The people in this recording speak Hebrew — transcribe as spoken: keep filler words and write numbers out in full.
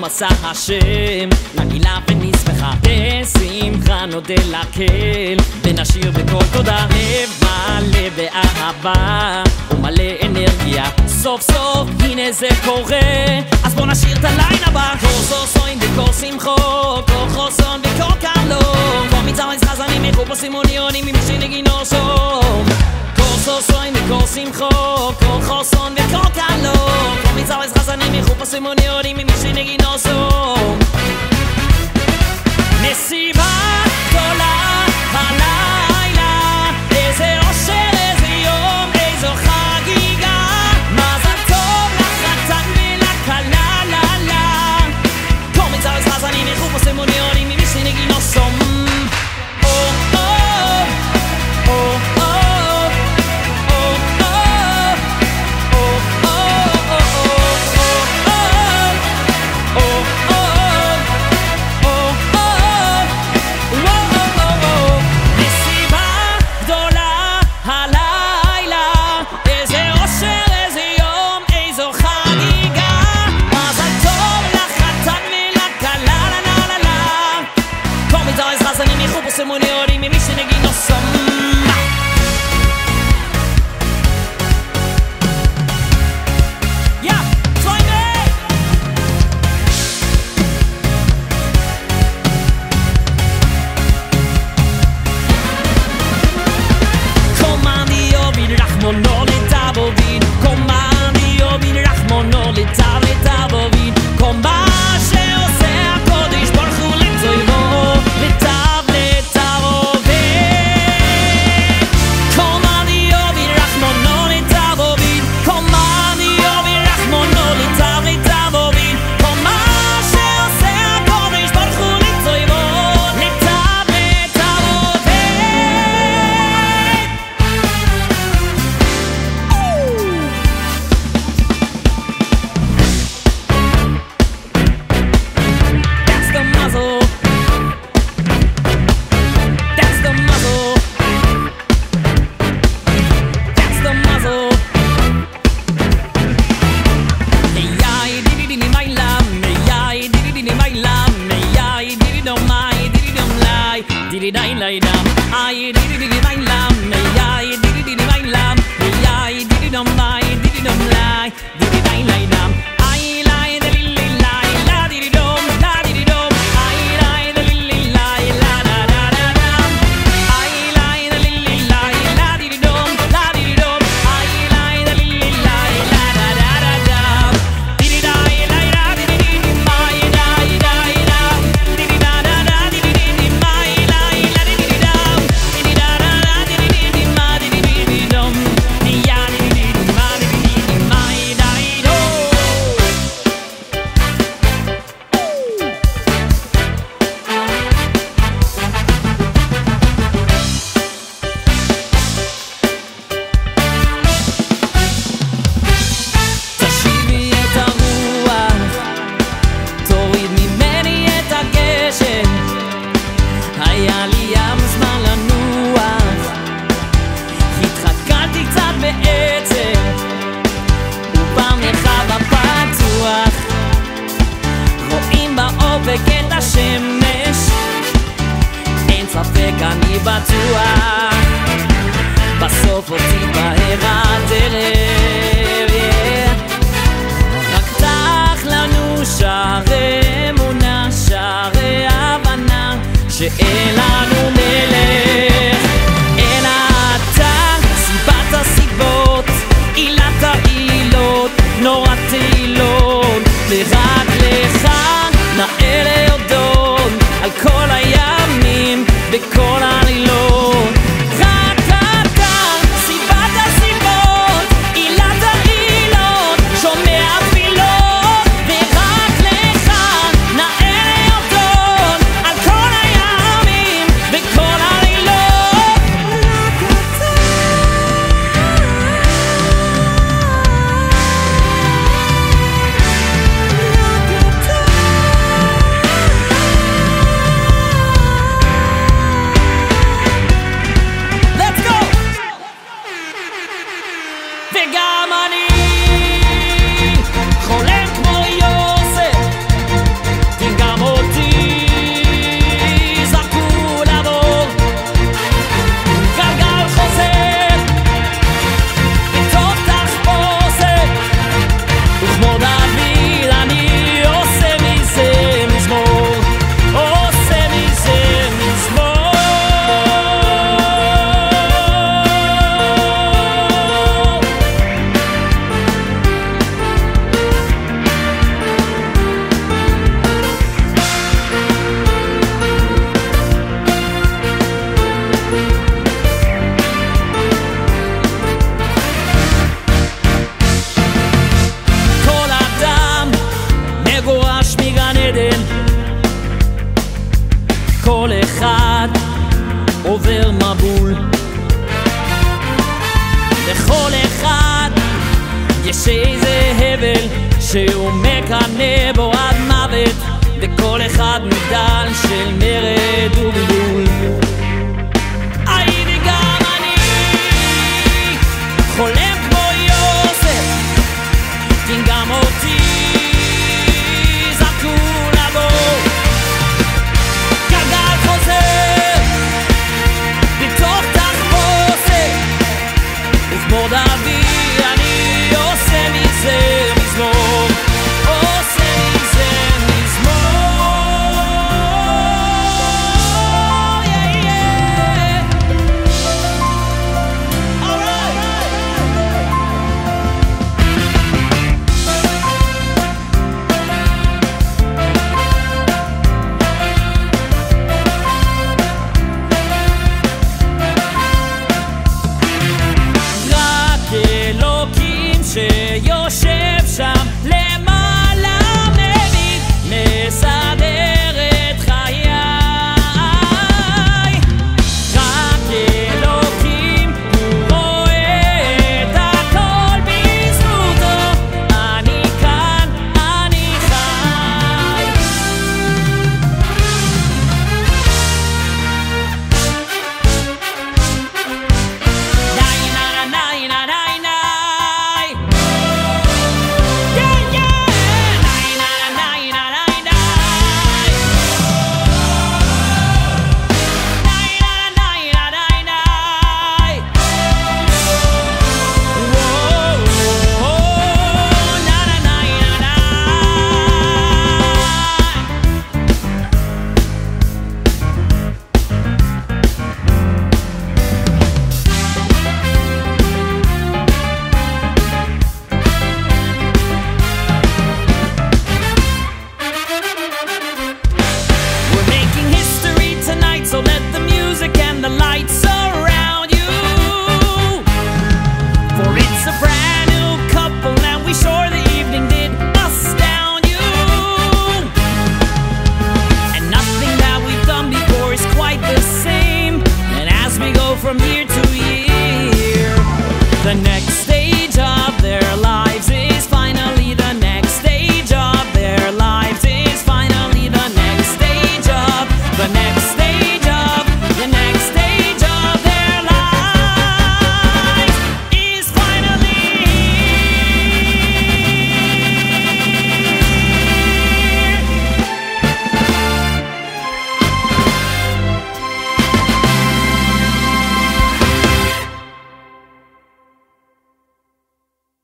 עשה השם, נגילה ונשמחה בשמחה נודה לקהל, ונשיר בכל תודה. לב מלא באהבה ומלא אנרגיה, סוף סוף הנה זה קורה, אז בוא נשיר את הליין הבא. קור סוין וקור שמחו, קור חוסון וקור קלום, קור מצר מזרז אני מחופו סימוניונים ממי שנגינו שום. קור סוין וקור שמחו, קור חוסון וקור קלום, קור מצר מזרז אני מחופו סימוניונים ממי שנגינו שום. מסיבה גדולה הלילה, איזה אושר, איזה יום, איזו חגיגה, מזל טוב לחתן ולכלה, לה לה. כל מצר מזרז אני מחופו סימוניונים ממי שנגינו שום. Simuniori mi mission negino somma. Yeah, join me. Comandi obi rahmon no le tabovin, comandi obi rahmon no le tabovin, combace o se a kodesh baruch le tzoyvo le בסוף אותי בהר הדרך, רק פתח לנו שערי אמונה, שערי הבנה, שאין לנו מלך אלא אתה, סיבת הסיבות, עילת העילות, נורת תהילות, ורק לך נאה להודות על כל הימים וכל הלילות. רק אתה, סיבת הסיבות, עילת עובר מבול. לכל אחד יש איזה הבל שהוא מקנא בו עד מוות, וכל אחד מגדל של מרד ובלבול. הייתי גם אני חולם כמו יוסף, כי גם אותי זרקו לבור. גלגל חוזר בתוך תחפושת, וכמו דוד אני עושה מזה מזמור, עושה מזה מזמור. yeah, yeah. All right. רק אלוקים שיושב שם